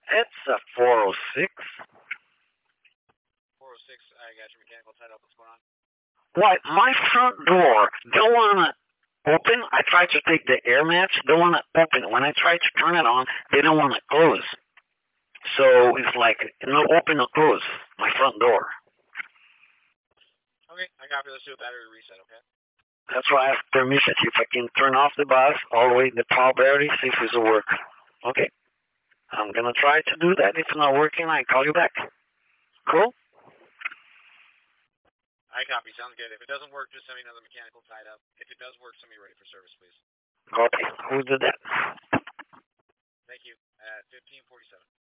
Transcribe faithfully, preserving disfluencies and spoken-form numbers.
It's a four oh six. four oh six, I got your mechanical tied up. What's going on? What? My front door don't want to open. I tried to take the air mats, don't want to open. When I try to turn it on, they don't want to close. So it's like no open or close. My front door. Okay, I copy. Let's do a battery reset, okay? That's why I have permission. If I can turn off the bus all the way the power battery, see if it'll work. Okay. I'm gonna try to do that. If it's not working, I call you back. Cool. I copy. Sounds good. If it doesn't work, just send me another mechanical tied up. If it does work, send me ready for service, please. Copy. Who did that? Thank you. At fifteen forty-seven.